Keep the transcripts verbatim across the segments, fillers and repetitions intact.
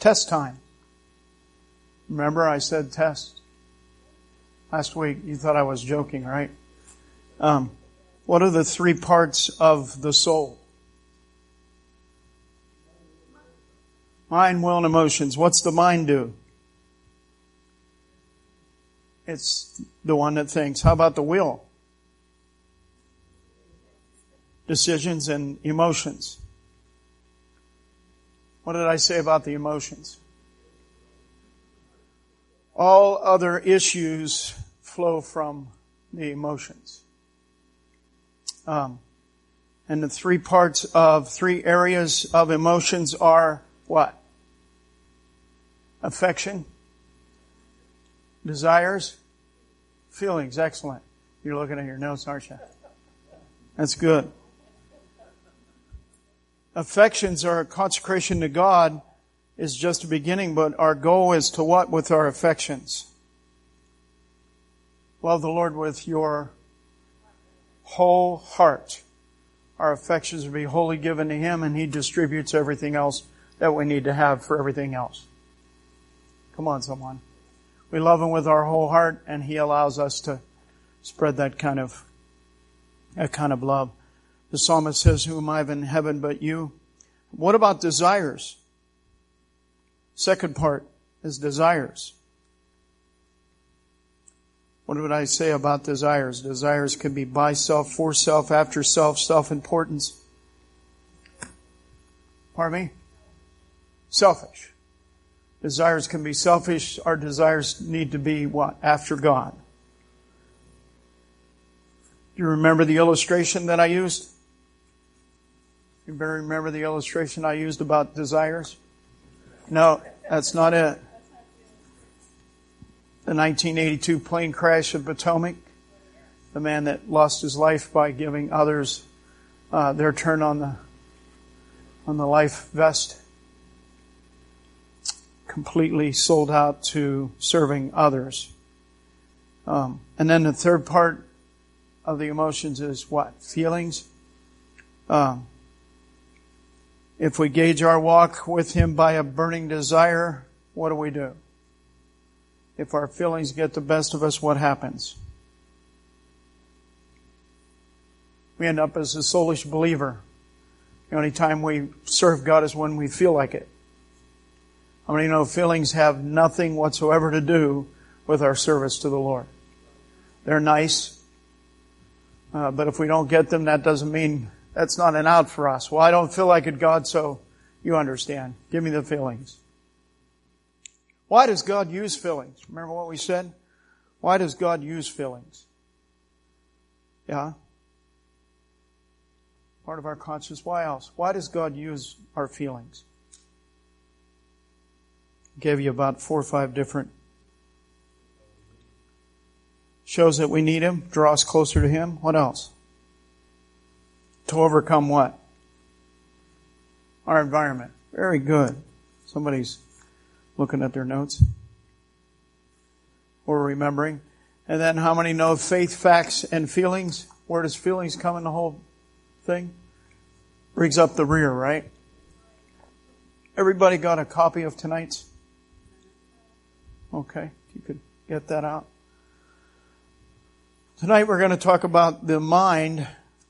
Test time. Remember I said test? Last week, you thought I was joking, right? Um, what are the three parts of the soul? Mind, will, and emotions. What's the mind do? It's the one that thinks. How about the will? Decisions and emotions. What did I say about the emotions? All other issues flow from the emotions. Um, and the three parts of, three areas of emotions are what? Affection, desires, feelings. Excellent. You're looking at your notes, aren't you? That's good. Affections are consecration to God is just a beginning, but our goal is to what with our affections? Love the Lord with your whole heart. Our affections will be wholly given to Him, and He distributes everything else that we need to have for everything else. Come on, someone. We love Him with our whole heart, and He allows us to spread that kind of, that kind of love. The psalmist says, who am I in heaven but you? What about desires? Second part is desires. What would I say about desires? Desires can be by self, for self, after self, self-importance. Pardon me? Selfish. Desires can be selfish. Our desires need to be what? After God. Do you remember the illustration that I used? You better remember the illustration I used about desires? No, that's not it. The nineteen eighty-two plane crash of Potomac. The man that lost his life by giving others uh, their turn on the on the life vest. Completely sold out to serving others. Um, and then the third part of the emotions is what? Feelings. Um, if we gauge our walk with Him by a burning desire, what do we do? If our feelings get the best of us, what happens? We end up as a soulish believer. The only time we serve God is when we feel like it. How many know feelings have nothing whatsoever to do with our service to the Lord? They're nice, uh, but if we don't get them, that doesn't mean that's not an out for us. Well, I don't feel like it, God, so you understand. Give me the feelings. Why does God use feelings? Remember what we said? Why does God use feelings? Yeah? Part of our conscience. Why else? Why does God use our feelings? I gave you about four or five different. Shows that we need Him, draw us closer to Him. What else? To overcome what? Our environment. Very good. Somebody's looking at their notes. Or remembering. And then how many know faith, facts, and feelings? Where does feelings come in the whole thing? Brings up the rear, right? Everybody got a copy of tonight's? Okay, if you could get that out. Tonight we're going to talk about the mind.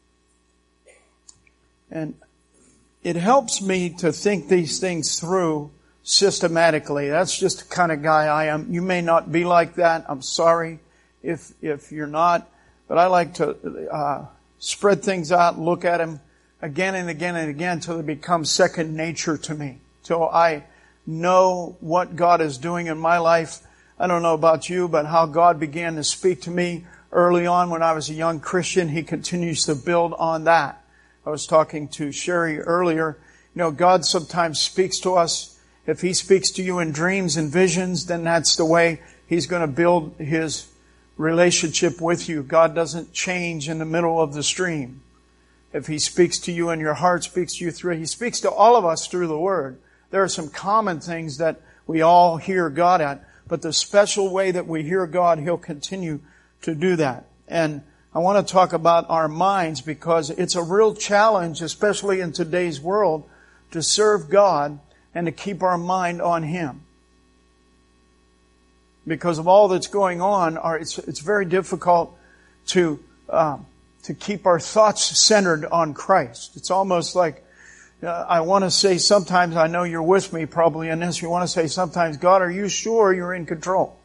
And it helps me to think these things through systematically. That's just the kind of guy I am. You may not be like that. I'm sorry if if you're not. But I like to uh, spread things out, look at them again and again and again till they become second nature to me. Till I know what God is doing in my life. I don't know about you, but how God began to speak to me early on when I was a young Christian, He continues to build on that. I was talking to Sherry earlier. You know, God sometimes speaks to us. If He speaks to you in dreams and visions, then that's the way He's going to build His relationship with you. God doesn't change in the middle of the stream. If He speaks to you in your heart, speaks to you through, He speaks to all of us through the Word. There are some common things that we all hear God at, but the special way that we hear God, He'll continue to do that. And I want to talk about our minds because it's a real challenge, especially in today's world, to serve God and to keep our mind on Him. Because of all that's going on, our, it's, it's very difficult to um, to keep our thoughts centered on Christ. It's almost like, uh, I want to say sometimes, I know you're with me probably in this, you want to say sometimes, God, are you sure you're in control?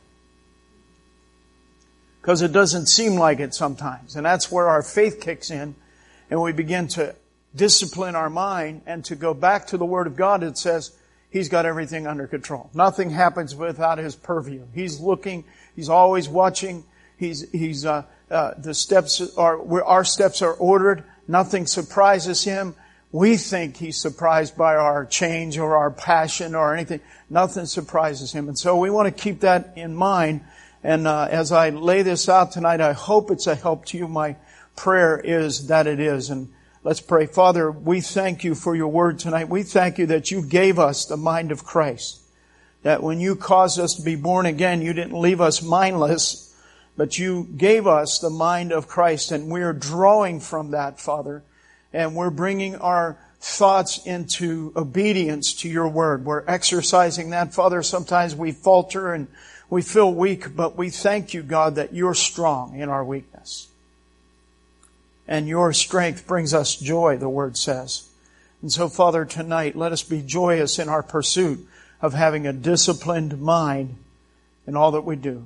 Because it doesn't seem like it sometimes. And that's where our faith kicks in, and we begin to discipline our mind and to go back to the Word of God. It says He's got everything under control. Nothing happens without His purview. He's looking, He's always watching, He's, He's, uh, Uh, the steps are, our steps are ordered. Nothing surprises Him. We think He's surprised by our change or our passion or anything. Nothing surprises Him. And so we want to keep that in mind. And uh, as I lay this out tonight, I hope it's a help to you. My prayer is that it is. And let's pray. Father, we thank You for Your Word tonight. We thank You that You gave us the mind of Christ. That when You caused us to be born again, You didn't leave us mindless, but You gave us the mind of Christ, and we're drawing from that, Father. And we're bringing our thoughts into obedience to Your Word. We're exercising that, Father. Sometimes we falter and we feel weak, but we thank You, God, that You're strong in our weakness. And Your strength brings us joy, the Word says. And so, Father, tonight, let us be joyous in our pursuit of having a disciplined mind in all that we do.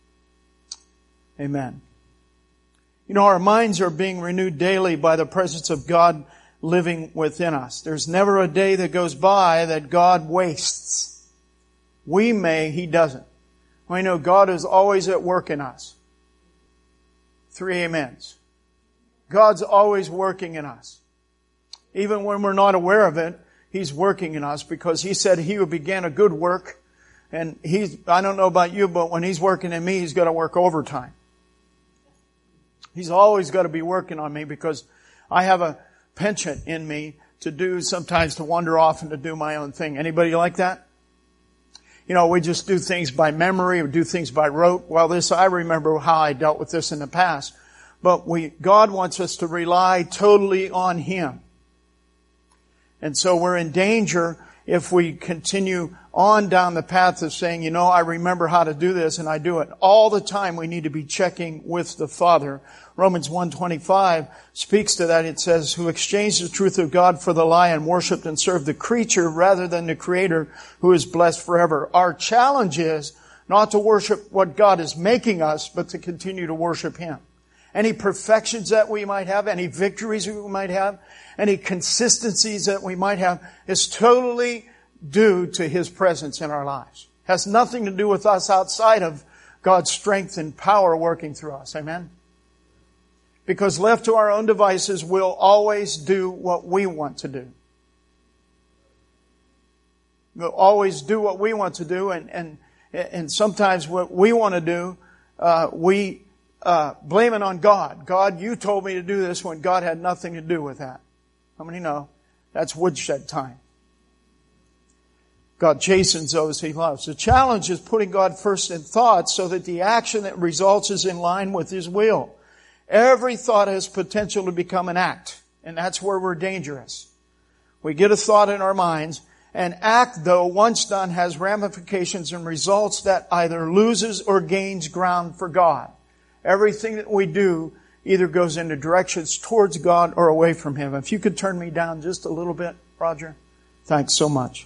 Amen. You know, our minds are being renewed daily by the presence of God living within us. There's never a day that goes by that God wastes. We may, He doesn't. We know God is always at work in us. Three amens. God's always working in us. Even when we're not aware of it, He's working in us, because He said He who began a good work, and He's, I don't know about you, but when He's working in me, He's got to work overtime. He's always got to be working on me, because I have a penchant in me to do, sometimes to wander off and to do my own thing. Anybody like that? You know, we just do things by memory or do things by rote. Well, this, I remember how I dealt with this in the past. But we, God wants us to rely totally on Him. And so we're in danger if we continue on down the path of saying, you know, I remember how to do this and I do it. All the time we need to be checking with the Father. Romans one twenty-five speaks to that. It says, who exchanged the truth of God for the lie and worshipped and served the creature rather than the Creator, who is blessed forever. Our challenge is not to worship what God is making us, but to continue to worship Him. Any perfections that we might have, any victories we might have, any consistencies that we might have, is totally due to His presence in our lives. Has nothing to do with us outside of God's strength and power working through us. Amen? Because left to our own devices, we'll always do what we want to do. We'll always do what we want to do, and and, and sometimes what we want to do, uh, we uh, blame it on God. God, You told me to do this, when God had nothing to do with that. How many know? That's woodshed time. God chastens those He loves. The challenge is putting God first in thoughts so that the action that results is in line with His will. Every thought has potential to become an act, and that's where we're dangerous. We get a thought in our minds. An act, though, once done, has ramifications and results that either loses or gains ground for God. Everything that we do either goes into directions towards God or away from Him. If you could turn me down just a little bit, Roger. Thanks so much.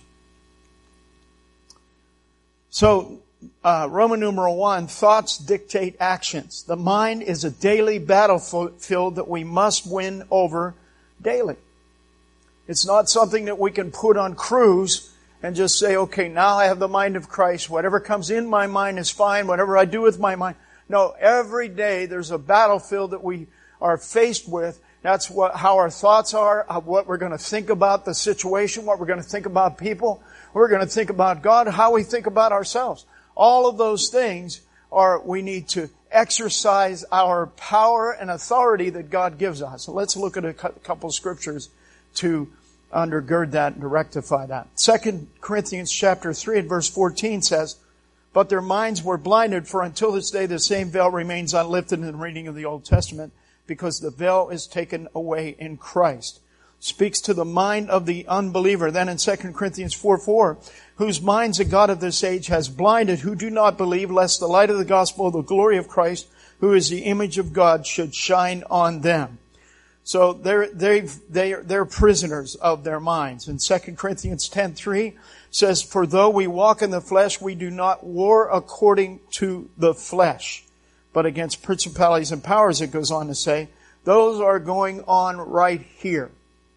So, uh, Roman numeral one, thoughts dictate actions. The mind is a daily battlefield that we must win over daily. It's not something that we can put on cruise and just say, okay, now I have the mind of Christ. Whatever comes in my mind is fine. Whatever I do with my mind. No, every day there's a battlefield that we are faced with. That's what, how our thoughts are, what we're going to think about the situation, what we're going to think about people, we're going to think about God, how we think about ourselves. All of those things are, we need to exercise our power and authority that God gives us. So let's look at a couple of scriptures to undergird that and to rectify that. Second Corinthians chapter three and verse fourteen says, but their minds were blinded, for until this day the same veil remains unlifted in the reading of the Old Testament, because the veil is taken away in Christ. Speaks to the mind of the unbeliever. Then in Second Corinthians four four, whose minds the God of this age has blinded, who do not believe, lest the light of the gospel of the glory of Christ, who is the image of God, should shine on them. So they're, they've, they're, they're prisoners of their minds. And Second Corinthians ten three says, for though we walk in the flesh, we do not war according to the flesh, but against principalities and powers, it goes on to say. Those are going on right here.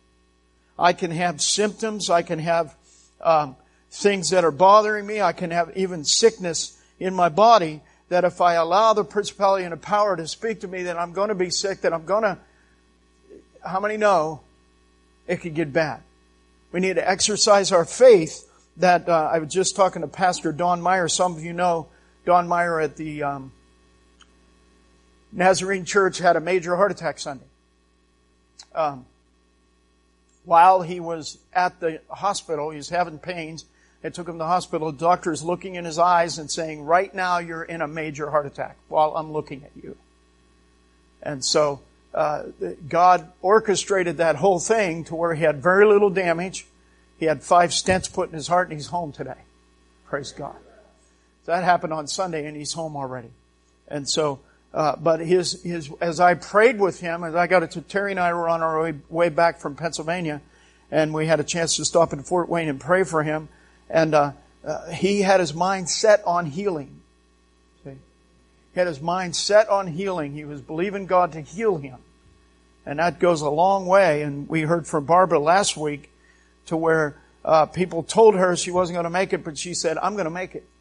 I can have symptoms. I can have um, things that are bothering me. I can have even sickness in my body that if I allow the principality and the power to speak to me, that I'm going to be sick, that I'm going to... How many know it could get bad? We need to exercise our faith that... Uh, I was just talking to Pastor Don Meyer. Some of you know Don Meyer at the um, Nazarene Church had a major heart attack Sunday. Um While he was at the hospital, he was having pains. They took him to the hospital. The doctor is looking in his eyes and saying, right now you're in a major heart attack while I'm looking at you. And so uh, God orchestrated that whole thing to where he had very little damage. He had five stents put in his heart and he's home today. Praise God. So that happened on Sunday and he's home already. And so, uh, but his, his, as I prayed with him, as I got it to Terry and I were on our way, way back from Pennsylvania, and we had a chance to stop in Fort Wayne and pray for him, and, uh, uh he had his mind set on healing. See? He had his mind set on healing. He was believing God to heal him. And that goes a long way, and we heard from Barbara last week to where, uh, people told her she wasn't going to make it, but she said, I'm going to make it.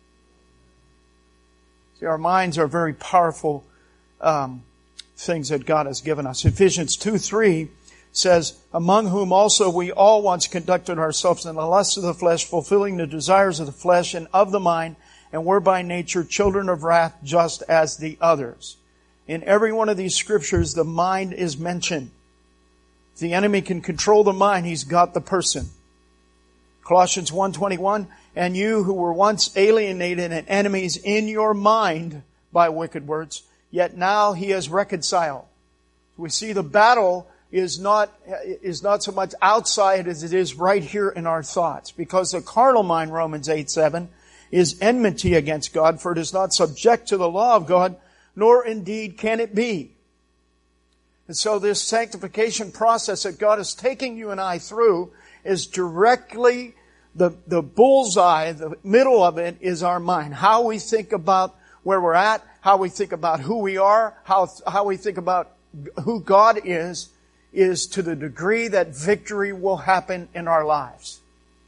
See, our minds are very powerful Um, things that God has given us. Ephesians two three says, among whom also we all once conducted ourselves in the lusts of the flesh, fulfilling the desires of the flesh and of the mind, and were by nature children of wrath, just as the others. In every one of these scriptures, the mind is mentioned. If the enemy can control the mind, he's got the person. Colossians one twenty-one, and you who were once alienated and enemies in your mind by wicked words, yet now he has reconciled. We see the battle is not, is not so much outside as it is right here in our thoughts. Because the carnal mind, Romans eight seven, is enmity against God, for it is not subject to the law of God, nor indeed can it be. And so this sanctification process that God is taking you and I through is directly the, the bullseye, the middle of it is our mind. How we think about where we're at, how we think about who we are, how, how we think about who God is, is to the degree that victory will happen in our lives.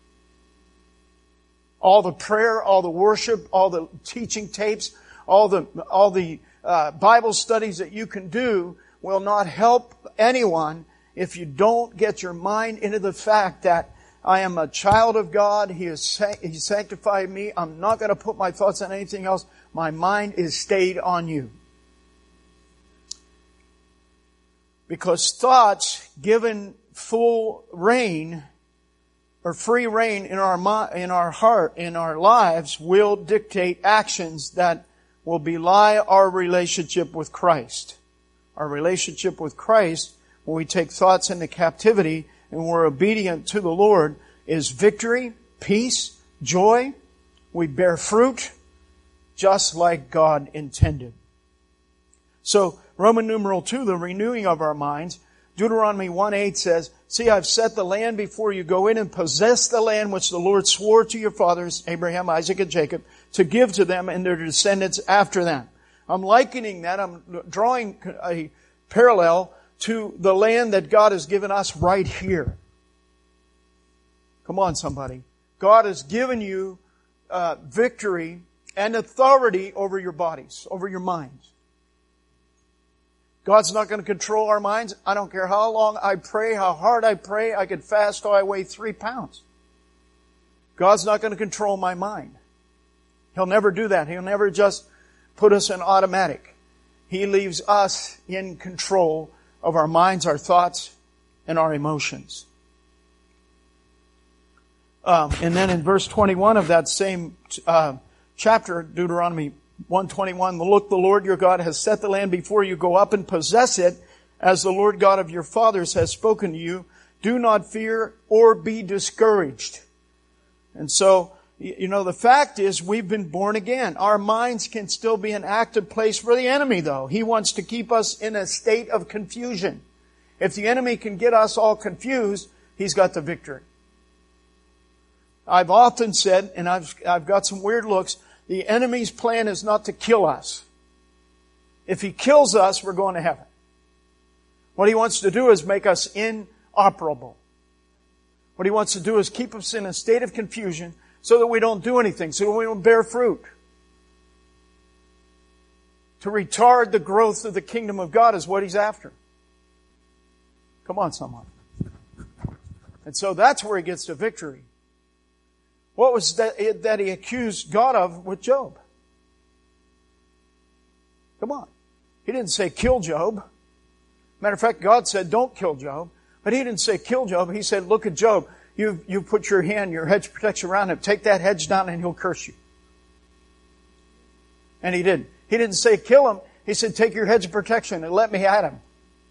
All the prayer, all the worship, all the teaching tapes, all the, all the uh, Bible studies that you can do will not help anyone if you don't get your mind into the fact that I am a child of God. He has He sanctified me. I'm not going to put my thoughts on anything else. My mind is stayed on you. Because thoughts given full reign or free reign in our mind, in our heart, in our lives will dictate actions that will belie our relationship with Christ. Our relationship with Christ, when we take thoughts into captivity and we're obedient to the Lord, is victory, peace, joy. We bear fruit just like God intended. So, Roman numeral two, the renewing of our minds. Deuteronomy one eight says, see, I've set the land before you. Go in and possess the land which the Lord swore to your fathers, Abraham, Isaac, and Jacob, to give to them and their descendants after them. I'm likening that. I'm drawing a parallel to the land that God has given us right here. Come on, somebody. God has given you uh, victory and authority over your bodies, over your minds. God's not going to control our minds. I don't care how long I pray, how hard I pray. I could fast till I weigh three pounds. God's not going to control my mind. He'll never do that. He'll never just put us in automatic. He leaves us in control of our minds, our thoughts, and our emotions. Um, and then in verse twenty-one of that same uh, chapter, Deuteronomy one twenty-one, look, the Lord your God has set the land before you. Go up and possess it as the Lord God of your fathers has spoken to you. Do not fear or be discouraged. And so, you know, the fact is we've been born again. Our minds can still be an active place for the enemy, though. He wants to keep us in a state of confusion. If the enemy can get us all confused, he's got the victory. I've often said, and I've, I've got some weird looks, the enemy's plan is not to kill us. If he kills us, we're going to heaven. What he wants to do is make us inoperable. What he wants to do is keep us in a state of confusion so that we don't do anything, so that we don't bear fruit. To retard the growth of the kingdom of God is what he's after. Come on, someone. And so that's where he gets to victory. What was that, that he accused God of with Job? Come on. He didn't say kill Job. Matter of fact, God said don't kill Job. But he didn't say kill Job. He said, look at Job. You you put your hand, your hedge protection around him. Take that hedge down and he'll curse you. And he didn't. He didn't say kill him. He said take your hedge of protection and let me at him.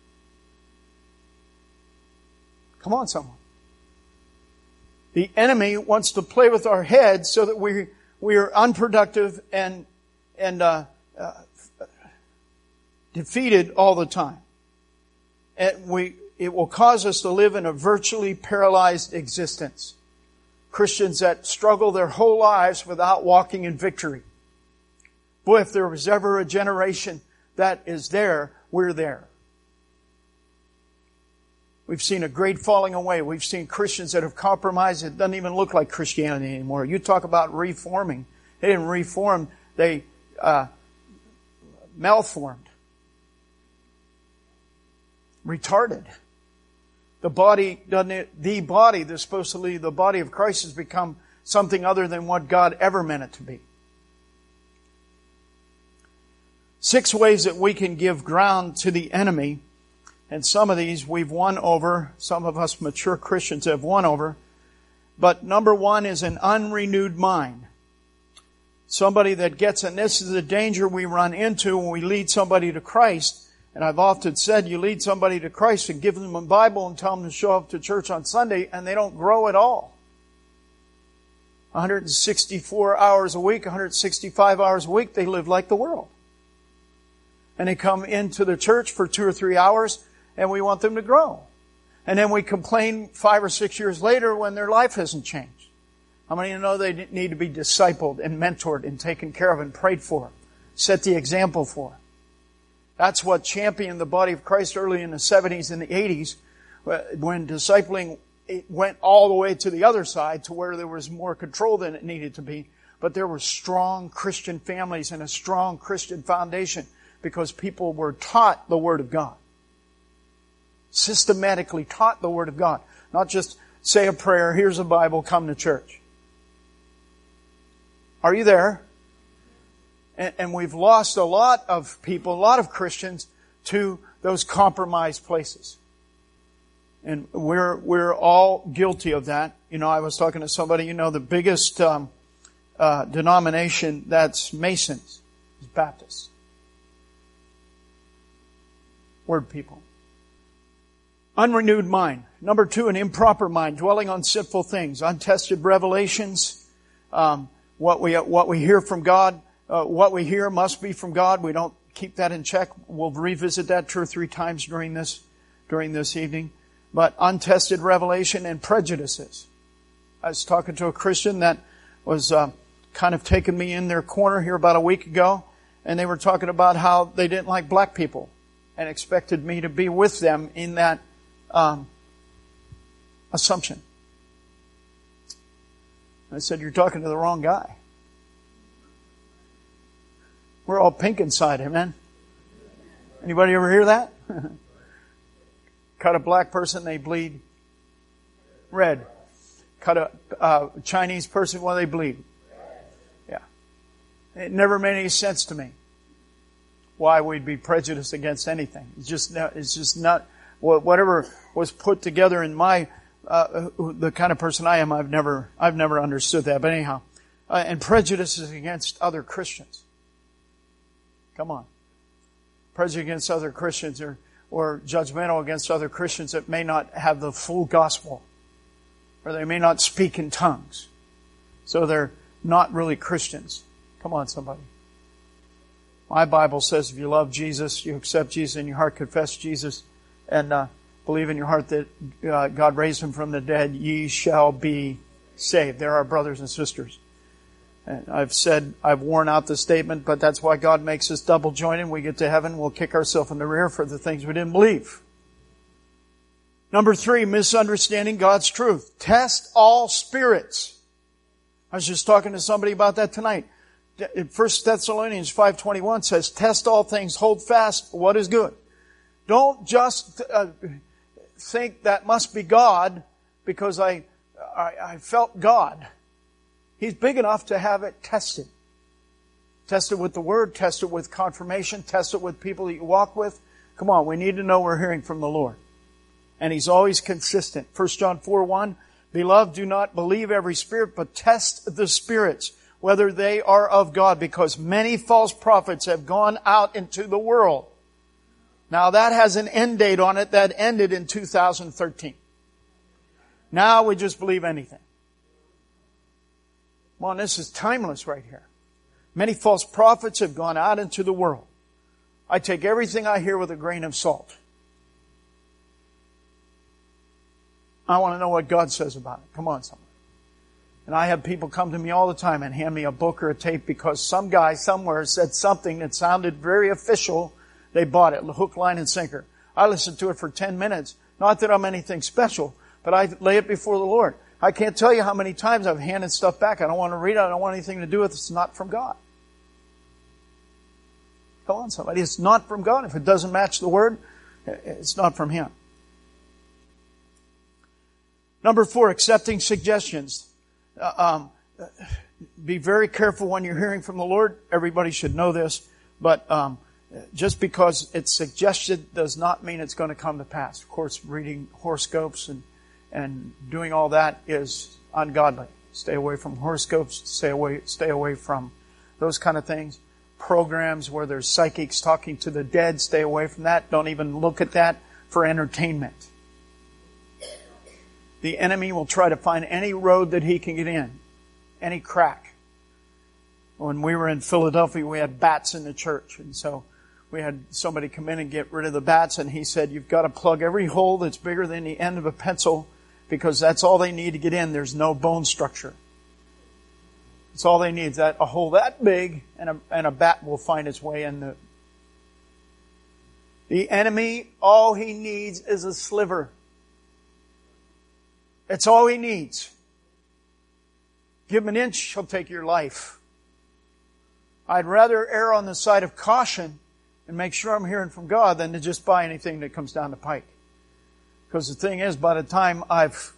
Come on, someone. The enemy wants to play with our heads so that we we are unproductive and and uh, uh, defeated all the time. And we it will cause us to live in a virtually paralyzed existence. Christians that struggle their whole lives without walking in victory. Boy, if there was ever a generation that is there, we're there. We've seen a great falling away. We've seen Christians that have compromised. It doesn't even look like Christianity anymore. You talk about reforming. They didn't reform. They uh, malformed. Retarded. The body doesn't it, the body that's supposed to lead, the body of Christ has become something other than what God ever meant it to be. Six ways that we can give ground to the enemy. And some of these we've won over. Some of us mature Christians have won over. But number one is an unrenewed mind. Somebody that gets, and this is the danger we run into when we lead somebody to Christ. And I've often said you lead somebody to Christ and give them a Bible and tell them to show up to church on Sunday and they don't grow at all. one hundred sixty-four hours a week, one hundred sixty-five hours a week, they live like the world. And they come into the church for two or three hours and we want them to grow. And then we complain five or six years later when their life hasn't changed. How many of you know they need to be discipled and mentored and taken care of and prayed for? Set the example for. That's what championed the body of Christ early in the seventies and the eighties when discipling it went all the way to the other side to where there was more control than it needed to be. But there were strong Christian families and a strong Christian foundation because people were taught the Word of God. Systematically taught the Word of God. Not just say a prayer, here's a Bible, come to church. Are you there? And, and we've lost a lot of people, a lot of Christians to those compromised places. And we're, we're all guilty of that. You know, I was talking to somebody, you know, the biggest, um, uh, denomination that's Masons is Baptists. Word people. Unrenewed mind. Number two, an improper mind, dwelling on sinful things, untested revelations, um, what we, what we hear from God, uh, what we hear must be from God. We don't keep that in check. We'll revisit that two or three times during this, during this evening. But untested revelation and prejudices. I was talking to a Christian that was, uh, kind of taking me in their corner here about a week ago, and they were talking about how they didn't like black people and expected me to be with them in that um, assumption. I said, you're talking to the wrong guy. We're all pink inside, amen? Anybody ever hear that? Cut a black person, they bleed red. Cut a uh, Chinese person, well, they bleed. Yeah. It never made any sense to me why we'd be prejudiced against anything. It's just, it's just not, whatever was put together in my, uh, the kind of person I am, I've never, I've never understood that. But anyhow, uh, and prejudices against other Christians. Come on. Prejudice against other Christians are, or judgmental against other Christians that may not have the full gospel, or they may not speak in tongues. So they're not really Christians. Come on, somebody. My Bible says if you love Jesus, you accept Jesus in your heart, confess Jesus, and uh, believe in your heart that uh, God raised Him from the dead, ye shall be saved. They're our brothers and sisters. And I've said, I've worn out the statement, but that's why God makes us double jointed. We get to heaven, we'll kick ourselves in the rear for the things we didn't believe. Number three, misunderstanding God's truth. Test all spirits. I was just talking to somebody about that tonight. First Thessalonians five twenty-one says, test all things, hold fast what is good. Don't just uh, think that must be God because I, I, I felt God. He's big enough to have it tested. Test it with the Word, test it with confirmation, test it with people that you walk with. Come on, we need to know we're hearing from the Lord. And He's always consistent. First John four one, beloved, do not believe every spirit, but test the spirits, whether they are of God, because many false prophets have gone out into the world. Now that has an end date on it that ended in two thousand thirteen. Now we just believe anything. Come on, this is timeless right here. Many false prophets have gone out into the world. I take everything I hear with a grain of salt. I want to know what God says about it. Come on, somebody. And I have people come to me all the time and hand me a book or a tape because some guy somewhere said something that sounded very official. They bought it, hook, line, and sinker. I listened to it for ten minutes. Not that I'm anything special, but I lay it before the Lord. I can't tell you how many times I've handed stuff back. I don't want to read it. I don't want anything to do with it. It's not from God. Come on, somebody. It's not from God. If it doesn't match the Word, it's not from Him. Number four, accepting suggestions. Uh, um, be very careful when you're hearing from the Lord. Everybody should know this, but um, just because it's suggested does not mean it's going to come to pass. Of course, reading horoscopes and and doing all that is ungodly. Stay away from horoscopes. Stay away. Stay away from those kind of things. Programs where there's psychics talking to the dead. Stay away from that. Don't even look at that for entertainment. The enemy will try to find any road that he can get in, any crack. When we were in Philadelphia, we had bats in the church, and so we had somebody come in and get rid of the bats, and he said, you've got to plug every hole that's bigger than the end of a pencil, because that's all they need to get in. There's no bone structure. That's all they need, that a hole that big, and a, and a bat will find its way in. The, the enemy, all he needs is a sliver. It's all he needs. Give him an inch, he'll take your life. I'd rather err on the side of caution and make sure I'm hearing from God than to just buy anything that comes down the pike. Because the thing is, by the time I've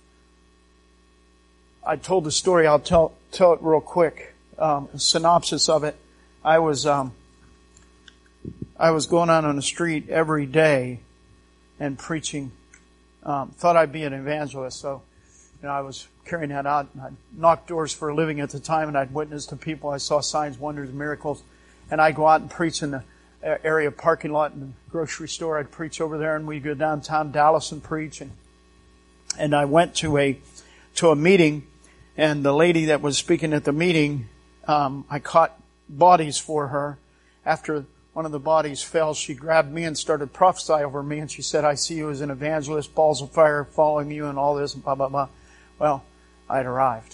I told the story, I'll tell tell it real quick. Um, a synopsis of it. I was um, I was going out on the street every day and preaching. Um, thought I'd be an evangelist, so you know I was carrying that out. And I'd knock doors for a living at the time, and I'd witness to people. I saw signs, wonders, and miracles, and I'd go out and preach in the area parking lot in the grocery store. I'd preach over there, and we'd go downtown Dallas and preach. And and I went to a to a meeting, and the lady that was speaking at the meeting, um, I caught bodies for her. After one of the bodies fell, she grabbed me and started prophesying over me, and she said, "I see you as an evangelist, balls of fire following you, and all this, and blah blah blah." Well, I'd arrived.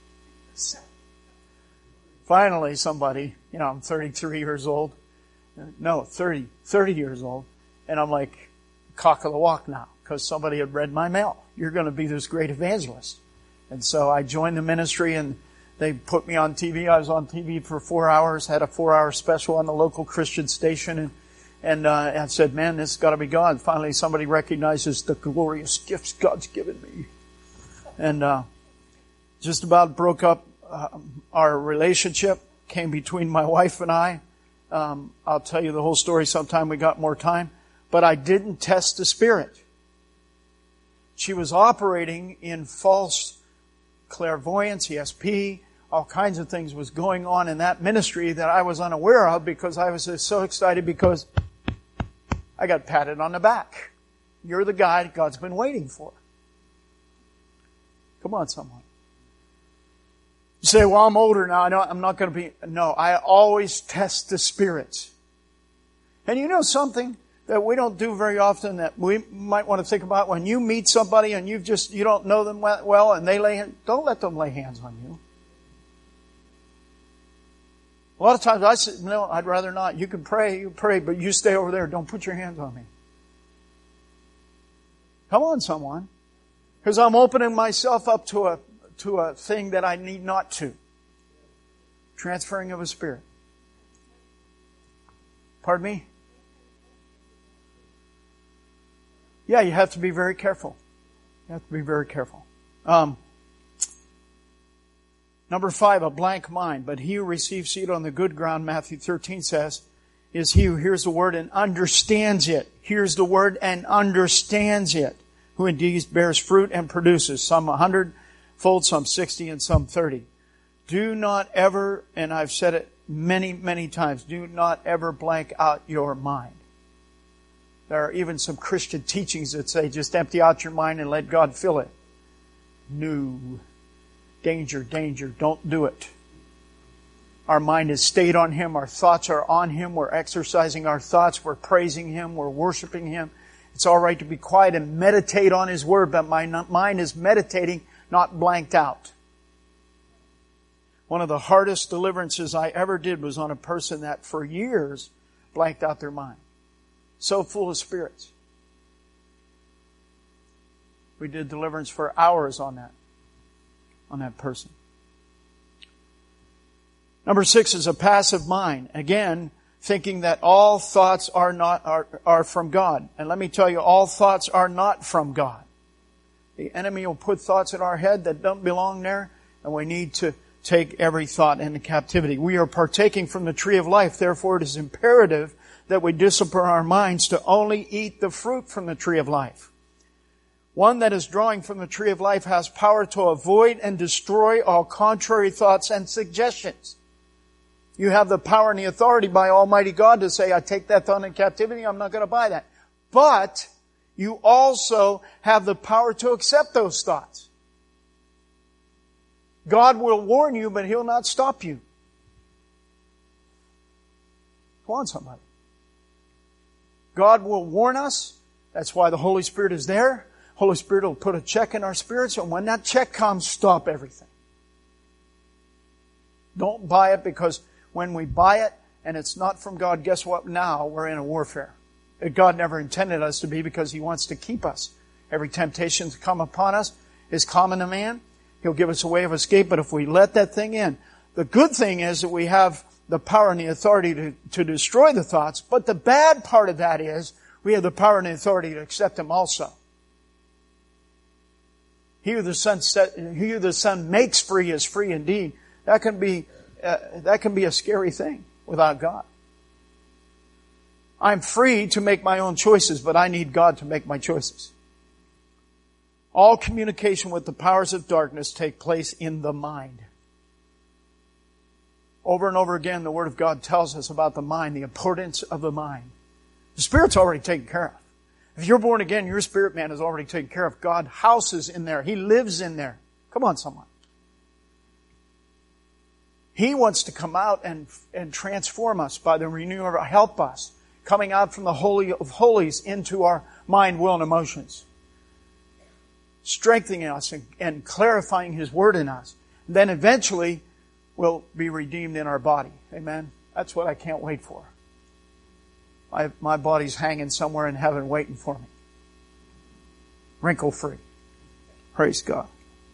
Finally, somebody, you know, I'm thirty-three years old. No, thirty, thirty years old. And I'm like, cock of the walk now, because somebody had read my mail. You're going to be this great evangelist. And so I joined the ministry, and they put me on T V. I was on T V for four hours, had a four-hour special on the local Christian station, and and uh, I said, man, this has got to be God. Finally, somebody recognizes the glorious gifts God's given me. And uh, just about broke up uh, our relationship, came between my wife and I. Um, I'll tell you the whole story sometime. We got more time. But I didn't test the spirit. She was operating in false clairvoyance, E S P, all kinds of things was going on in that ministry that I was unaware of because I was so excited because I got patted on the back. You're the guy God's been waiting for. Come on, someone. You say, well, I'm older now. I don't, I'm not going to be... No, I always test the spirits. And you know something that we don't do very often that we might want to think about? When you meet somebody and you've just, you don't know them well and they lay, don't let them lay hands on you. A lot of times I say, no, I'd rather not. You can pray, you pray, but you stay over there. Don't put your hands on me. Come on, someone. Because I'm opening myself up to a, to a thing that I need not to. Transferring of a spirit. Pardon me? Yeah, you have to be very careful. You have to be very careful. Um, number five, a blank mind. But he who receives seed on the good ground, Matthew thirteen says, is he who hears the word and understands it. Hears the word and understands it. Who indeed bears fruit and produces. Some a hundredfold, some sixty, and some thirty. Do not ever, and I've said it many, many times, do not ever blank out your mind. There are even some Christian teachings that say just empty out your mind and let God fill it. No. Danger, danger. Don't do it. Our mind is stayed on Him. Our thoughts are on Him. We're exercising our thoughts. We're praising Him. We're worshiping Him. It's all right to be quiet and meditate on His Word, but my mind is meditating, not blanked out. One of the hardest deliverances I ever did was on a person that for years blanked out their mind. So full of spirits. We did deliverance for hours on that, on that person. Number six is a passive mind. Again, thinking that all thoughts are not are, are from God. And let me tell you, all thoughts are not from God. The enemy will put thoughts in our head that don't belong there, and we need to take every thought into captivity. We are partaking from the tree of life, therefore it is imperative that we discipline our minds to only eat the fruit from the tree of life. One that is drawing from the tree of life has power to avoid and destroy all contrary thoughts and suggestions. You have the power and the authority by Almighty God to say, I take that thought in captivity, I'm not going to buy that. But you also have the power to accept those thoughts. God will warn you, but He'll not stop you. Come on, somebody. God will warn us. That's why the Holy Spirit is there. Holy Spirit will put a check in our spirits, and when that check comes, stop everything. Don't buy it, because when we buy it and it's not from God, guess what? Now we're in a warfare. God never intended us to be, because He wants to keep us. Every temptation to come upon us is common to man. He'll give us a way of escape, but if we let that thing in, the good thing is that we have the power and the authority to, to destroy the thoughts, but the bad part of that is we have the power and the authority to accept them also. He who the Son set, he who the Son makes free is free indeed. That can be uh, that can be a scary thing without God. I'm free to make my own choices, but I need God to make my choices. All communication with the powers of darkness take place in the mind. Over and over again, the Word of God tells us about the mind, the importance of the mind. The Spirit's already taken care of. If you're born again, your spirit man is already taken care of. God houses in there. He lives in there. Come on, someone. He wants to come out and, and transform us by the renewal of our, help us, coming out from the Holy of Holies into our mind, will, and emotions. Strengthening us and, and clarifying His Word in us. And then eventually, we'll be redeemed in our body. Amen? That's what I can't wait for. My, my body's hanging somewhere in heaven waiting for me. Wrinkle-free. Praise God.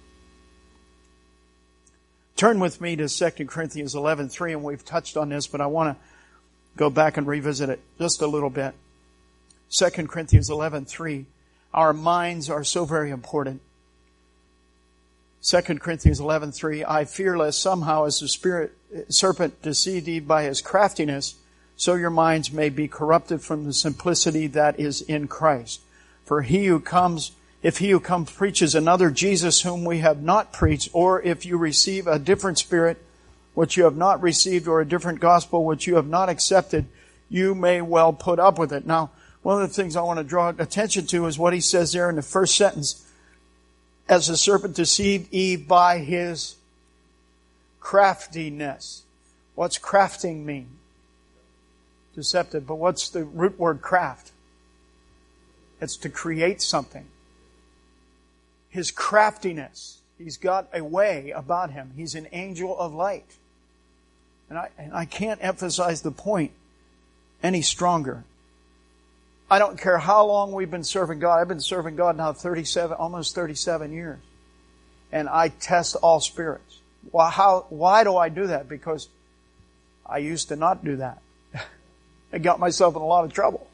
Turn with me to Second Corinthians eleven three, and we've touched on this, but I want to go back and revisit it just a little bit. Second Corinthians eleven three. Our minds are so very important. Second Corinthians eleven three. I fear lest somehow, as the spirit serpent deceived Eve by his craftiness, so your minds may be corrupted from the simplicity that is in Christ. For he who comes, if he who comes preaches another Jesus whom we have not preached, or if you receive a different spirit which you have not received, or a different gospel which you have not accepted, you may well put up with it. Now, One of the things I want to draw attention to is what he says there in the first sentence. As the serpent deceived Eve by his craftiness. What's crafting mean? Deceptive. But what's the root word craft? It's to create something. His craftiness. He's got a way about him. He's an angel of light. And I, and I can't emphasize the point any stronger. I don't care how long we've been serving God. I've been serving God now thirty-seven, almost thirty-seven years. And I test all spirits. Well, how, why do I do that? Because I used to not do that. I got myself in a lot of trouble.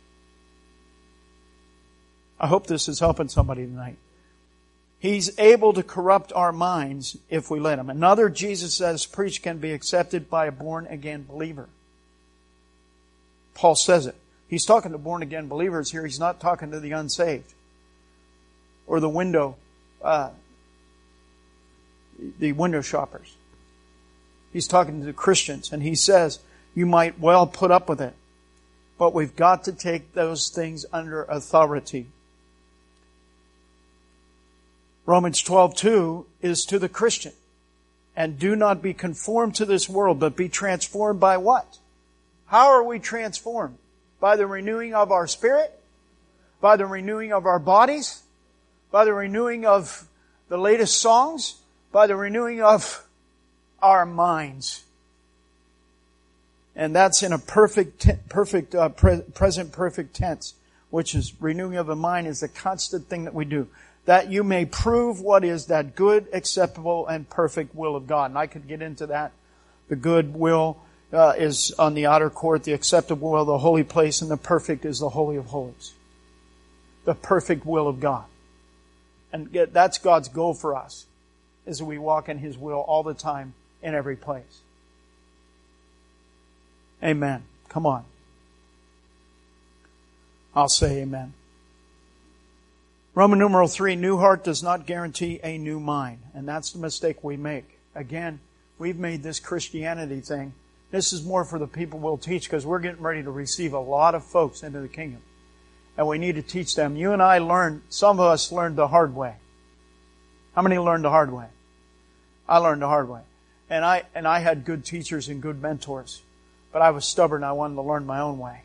I hope this is helping somebody tonight. He's able to corrupt our minds if we let him. Another, Jesus says, preach can be accepted by a born-again believer. Paul says it. He's talking to born-again believers here. He's not talking to the unsaved. Or the window, uh, the window shoppers. He's talking to the Christians. And he says, you might well put up with it. But we've got to take those things under authority. Romans twelve two is to the Christian. And do not be conformed to this world, but be transformed by what? How are we transformed? By the renewing of our spirit? By the renewing of our bodies? By the renewing of the latest songs? By the renewing of our minds? And that's in a perfect, perfect, uh, pre- present perfect tense, which is renewing of the mind is a constant thing that we do. That you may prove what is that good, acceptable, and perfect will of God. And I could get into that. The good will uh, is on the outer court, the acceptable will, the holy place, and the perfect is the Holy of Holies. The perfect will of God. And that's God's goal for us, is that we walk in His will all the time, in every place. Amen. Come on. I'll say amen. Roman numeral three, new heart does not guarantee a new mind. And that's the mistake we make. Again, we've made this Christianity thing. This is more for the people we'll teach because we're getting ready to receive a lot of folks into the kingdom. And we need to teach them. You and I learned, some of us learned the hard way. How many learned the hard way? I learned the hard way. And I, and I had good teachers and good mentors. But I was stubborn. I wanted to learn my own way.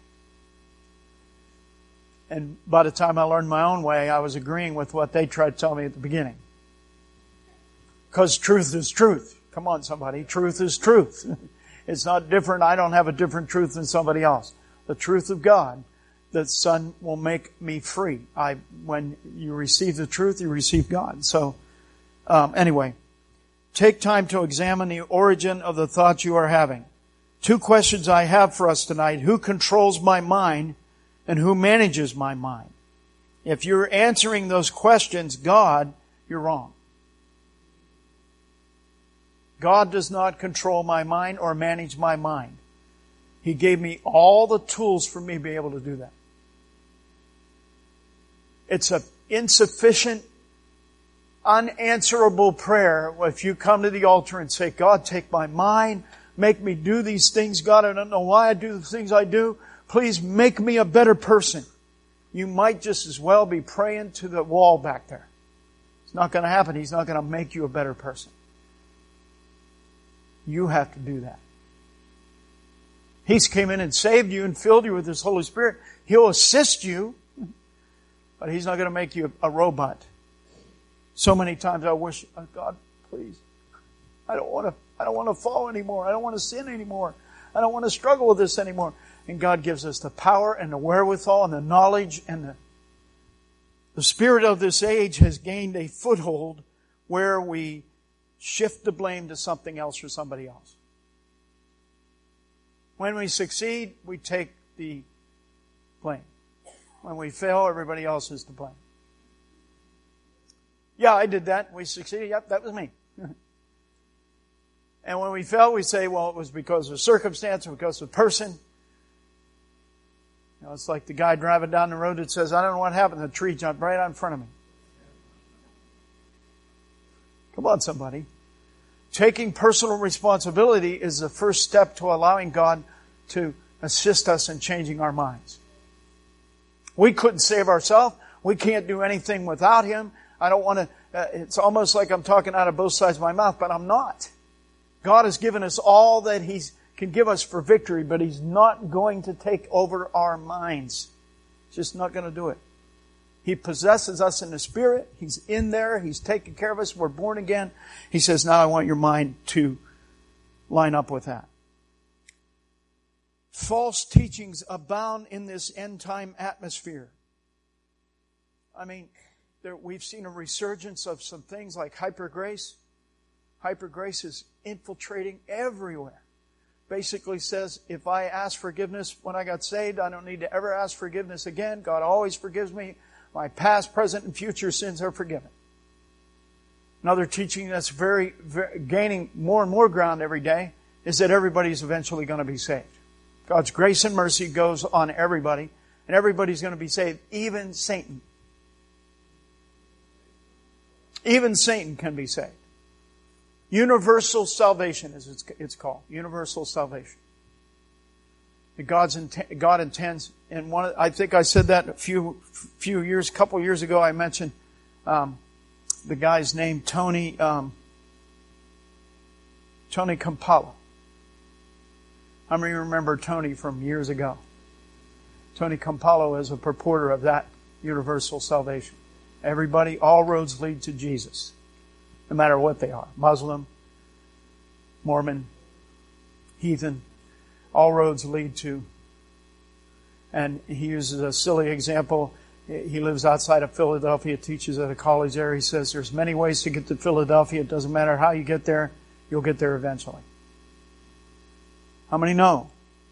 And by the time I learned my own way, I was agreeing with what they tried to tell me at the beginning. Because truth is truth. Come on, somebody. Truth is truth. It's not different. I don't have a different truth than somebody else. The truth of God, the Son will make me free. I, when you receive the truth, you receive God. So, um, anyway, take time to examine the origin of the thoughts you are having. Two questions I have for us tonight. Who controls my mind? And who manages my mind? If you're answering those questions, God, you're wrong. God does not control my mind or manage my mind. He gave me all the tools for me to be able to do that. It's an insufficient, unanswerable prayer if you come to the altar and say, God, take my mind, make me do these things. God, I don't know why I do the things I do. Please make me a better person. You might just as well be praying to the wall back there. It's not going to happen. He's not going to make you a better person. You have to do that. He's came in and saved you and filled you with His Holy Spirit. He'll assist you, but He's not going to make you a robot. So many times I wish, oh God, please, I don't want to, I don't want to fall anymore. I don't want to sin anymore. I don't want to struggle with this anymore. And God gives us the power and the wherewithal and the knowledge and the, the spirit of this age has gained a foothold where we shift the blame to something else or somebody else. When we succeed, we take the blame. When we fail, everybody else is to blame. Yeah, I did that. We succeeded. Yep, that was me. And when we fail, we say, well, it was because of circumstance or because of person. You know, it's like the guy driving down the road that says, I don't know what happened. The tree jumped right out in front of me. Come on, somebody. Taking personal responsibility is the first step to allowing God to assist us in changing our minds. We couldn't save ourselves. We can't do anything without Him. I don't want to, uh, it's almost like I'm talking out of both sides of my mouth, but I'm not. God has given us all that He can give us for victory, but He's not going to take over our minds. He's just not going to do it. He possesses us in the Spirit. He's in there. He's taking care of us. We're born again. He says, now I want your mind to line up with that. False teachings abound in this end-time atmosphere. I mean, there, we've seen a resurgence of some things like hyper-grace. Hyper-grace is infiltrating everywhere. Basically says, if I ask forgiveness when I got saved, I don't need to ever ask forgiveness again. God always forgives me. My past, present, and future sins are forgiven. Another teaching that's very, very gaining more and more ground every day is that everybody's eventually going to be saved. God's grace and mercy goes on everybody, and everybody's going to be saved, even Satan. Even Satan can be saved. Universal salvation is it's, it's called. Universal salvation. God's intent, God intends, and one, I think I said that a few few years, couple years ago. I mentioned um, the guy's name, Tony um, Tony Campolo. How many remember Tony from years ago? Tony Campolo is a purporter of that universal salvation. Everybody, all roads lead to Jesus, no matter what they are. Muslim, Mormon, heathen. All roads lead to, and he uses a silly example. He lives outside of Philadelphia, teaches at a college there. He says there's many ways to get to Philadelphia. It doesn't matter how you get there, you'll get there eventually. How many know?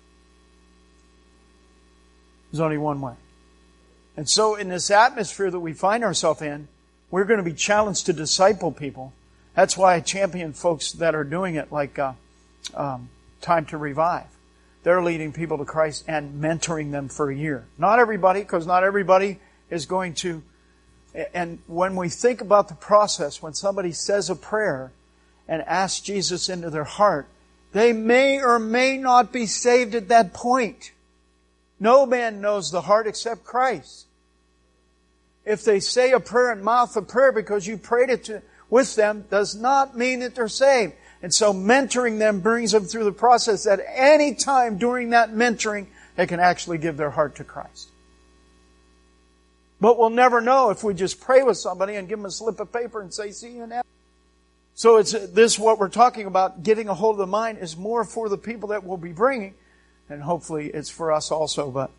There's only one way. And so in this atmosphere that we find ourselves in, we're going to be challenged to disciple people. That's why I champion folks that are doing it, like uh, um, Time to Revive. They're leading people to Christ and mentoring them for a year. Not everybody, because not everybody is going to... And when we think about the process, when somebody says a prayer and asks Jesus into their heart, they may or may not be saved at that point. No man knows the heart except Christ. If they say a prayer and mouth a prayer because you prayed it to, with them, does not mean that they're saved. And so mentoring them brings them through the process that any time during that mentoring, they can actually give their heart to Christ. But we'll never know if we just pray with somebody and give them a slip of paper and say, see you in heaven. So it's this, what we're talking about, getting a hold of the mind, is more for the people that we'll be bringing. And hopefully it's for us also, but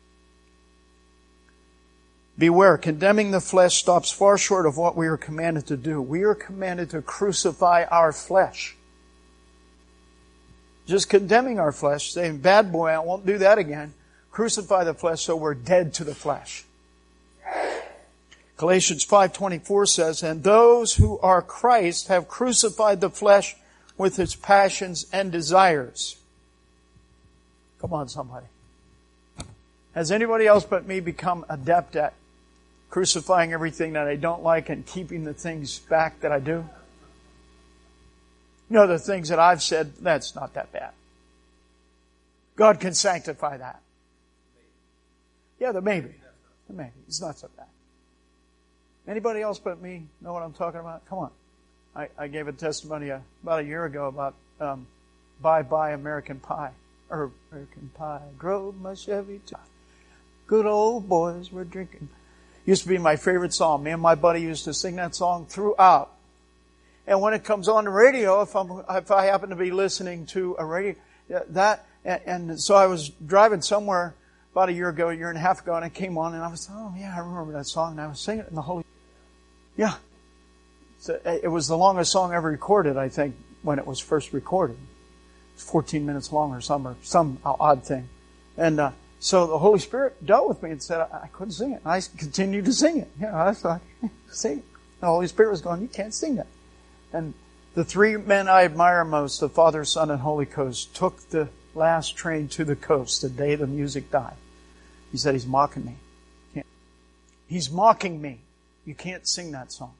beware, condemning the flesh stops far short of what we are commanded to do. We are commanded to crucify our flesh. Just condemning our flesh, saying, bad boy, I won't do that again. Crucify the flesh so we're dead to the flesh. Galatians five twenty-four says, and those who are Christ have crucified the flesh with its passions and desires. Come on, somebody. Has anybody else but me become adept at crucifying everything that I don't like and keeping the things back that I do? You know, the things that I've said, that's not that bad. God can sanctify that. Yeah, the maybe. The maybe. It's not so bad. Anybody else but me know what I'm talking about? Come on. I, I gave a testimony uh, about a year ago about um, Bye Bye American Pie. Or American Pie. Drove my Chevy to... Good old boys were drinking. Used to be my favorite song. Me and my buddy used to sing that song throughout. And when it comes on the radio, if I'm, if I happen to be listening to a radio, that, and, and so I was driving somewhere about a year ago, a year and a half ago, and it came on, and I was, oh yeah, I remember that song, and I was singing it in the Holy, yeah. So it was the longest song ever recorded, I think, when it was first recorded. It was fourteen minutes long or some, or some odd thing. And, uh, so the Holy Spirit dealt with me and said I, I couldn't sing it. And I continued to sing it. You know, I thought, sing it. The Holy Spirit was going, you can't sing that. And the three men I admire most, the Father, Son, and Holy Ghost, took the last train to the coast the day the music died. He said, he's mocking me. Can't. He's mocking me. You can't sing that song.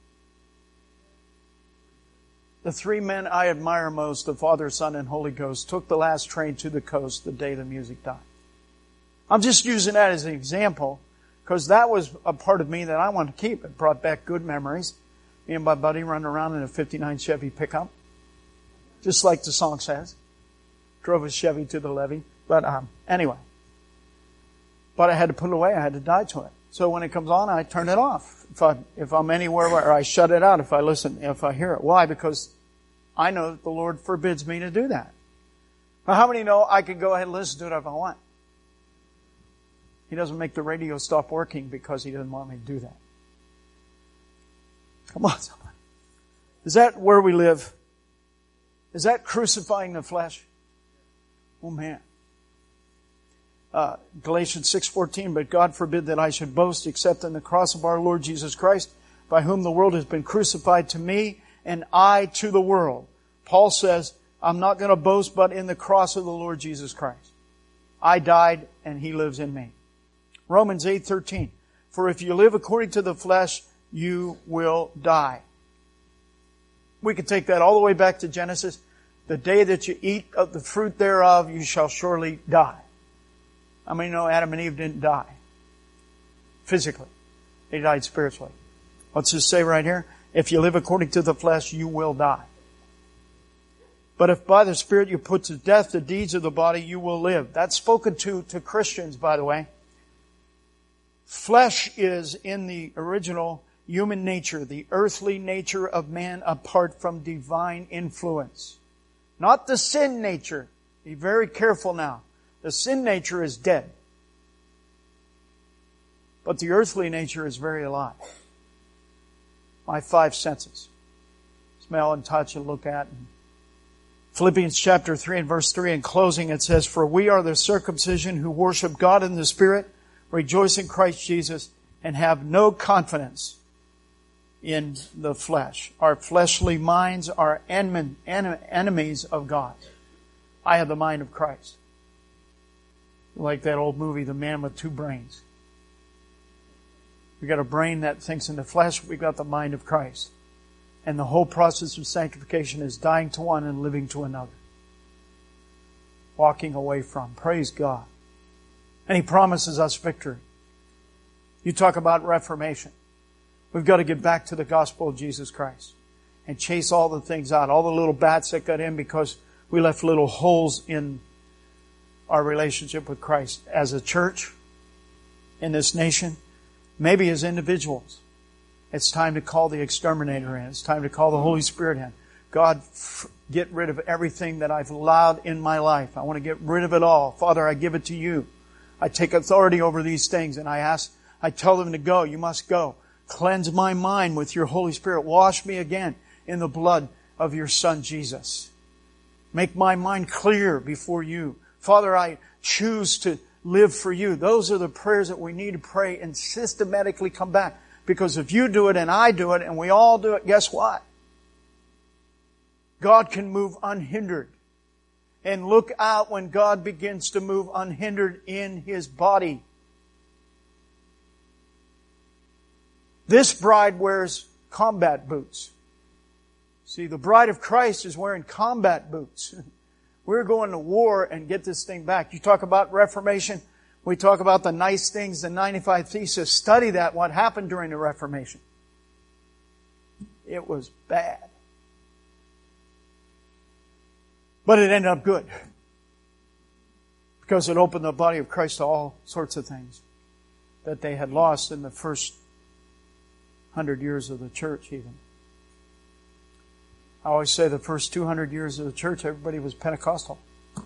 The three men I admire most, the Father, Son, and Holy Ghost, took the last train to the coast the day the music died. I'm just using that as an example Because that was a part of me that I wanted to keep. It brought back good memories. Me and my buddy running around in a fifty-nine Chevy pickup. Just like the song says. Drove a Chevy to the levee. But um, anyway. But I had to put it away. I had to die to it. So when it comes on, I turn it off. If, I, if I'm anywhere where I shut it out, if I listen, if I hear it. Why? Because I know that the Lord forbids me to do that. Now, how many know I can go ahead and listen to it if I want? He doesn't make the radio stop working because He doesn't want me to do that. Come on, somebody. Is that where we live? Is that crucifying the flesh? Oh, man. Uh, Galatians six fourteen, but God forbid that I should boast except in the cross of our Lord Jesus Christ, by whom the world has been crucified to me, and I to the world. Paul says, I'm not going to boast but in the cross of the Lord Jesus Christ. I died and He lives in me. Romans eight thirteen, for if you live according to the flesh, you will die. We could take that all the way back to Genesis. The day that you eat of the fruit thereof, you shall surely die. I mean, no, Adam and Eve didn't die physically. They died spiritually. What's it say right here? If you live according to the flesh, you will die. But if by the Spirit you put to death the deeds of the body, you will live. That's spoken to, to Christians, by the way. Flesh is in the original human nature, the earthly nature of man apart from divine influence. Not the sin nature. Be very careful now. The sin nature is dead. But the earthly nature is very alive. My five senses. Smell and touch and look at. Philippians chapter three and verse three in closing it says, for we are the circumcision who worship God in the Spirit, rejoice in Christ Jesus, and have no confidence in the flesh. Our fleshly minds are enemy, enemies of God. I have the mind of Christ. Like that old movie, The Man with Two Brains. We got a brain that thinks in the flesh. We got the mind of Christ. And the whole process of sanctification is dying to one and living to another. Walking away from. Praise God. And He promises us victory. You talk about reformation. We've got to get back to the gospel of Jesus Christ. And chase all the things out. All the little bats that got in because we left little holes in our relationship with Christ as a church in this nation, maybe as individuals. It's time to call the exterminator in. It's time to call the Holy Spirit in. God, get rid of everything that I've allowed in my life. I want to get rid of it all. Father, I give it to you. I take authority over these things and I ask, I tell them to go. You must go. Cleanse my mind with your Holy Spirit. Wash me again in the blood of your Son, Jesus. Make my mind clear before you. Father, I choose to live for you. Those are the prayers that we need to pray and systematically come back. Because if you do it and I do it and we all do it, guess what? God can move unhindered. And look out when God begins to move unhindered in His body. This bride wears combat boots. See, the bride of Christ is wearing combat boots. We're going to war and get this thing back. You talk about Reformation. We talk about the nice things, the ninety-five Thesis. Study that, what happened during the Reformation. It was bad. But it ended up good. Because it opened the body of Christ to all sorts of things that they had lost in the first hundred years of the church even. I always say the first two hundred years of the church, everybody was Pentecostal.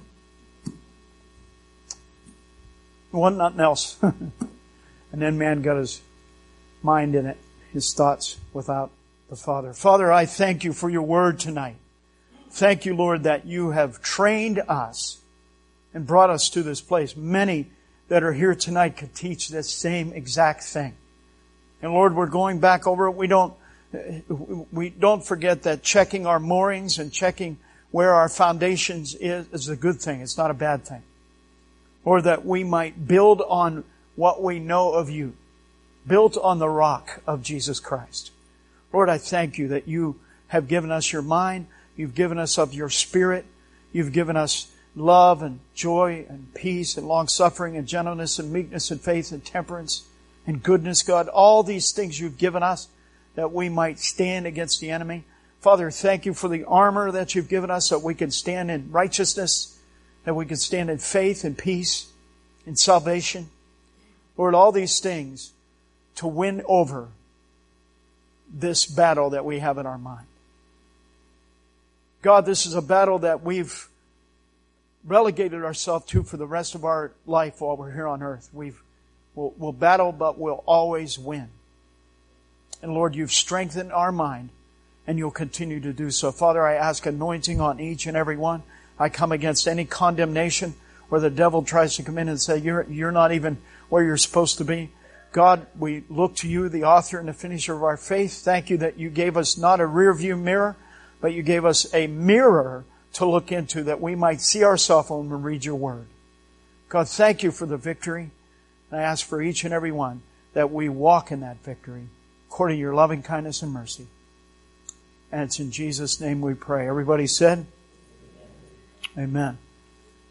It wasn't nothing else. And then man got his mind in it, his thoughts without the Father. Father, I thank you for your word tonight. Thank you, Lord, that you have trained us and brought us to this place. Many that are here tonight could teach this same exact thing. And Lord, we're going back over it. We don't We don't forget that checking our moorings and checking where our foundations is, is a good thing. It's not a bad thing. Or that we might build on what we know of you. Built on the rock of Jesus Christ. Lord, I thank you that you have given us your mind. You've given us of your Spirit. You've given us love and joy and peace and long-suffering and gentleness and meekness and faith and temperance. and goodness, God. All these things you've given us that we might stand against the enemy. Father, thank you for the armor that you've given us, that we can stand in righteousness, that we can stand in faith and peace, in salvation. Lord, all these things to win over this battle that we have in our mind. God, this is a battle that we've relegated ourselves to for the rest of our life while we're here on earth. We've, we'll, we'll battle, but we'll always win. And Lord, you've strengthened our mind, and you'll continue to do so. Father, I ask anointing on each and every one. I come against any condemnation where the devil tries to come in and say, you're, you're not even where you're supposed to be. God, we look to you, the author and the finisher of our faith. Thank you that you gave us not a rear view mirror, but you gave us a mirror to look into, that we might see ourselves when we read your word. God, thank you for the victory. And I ask for each and every one that we walk in that victory according to your loving kindness and mercy. And it's in Jesus' name we pray. Everybody said, amen.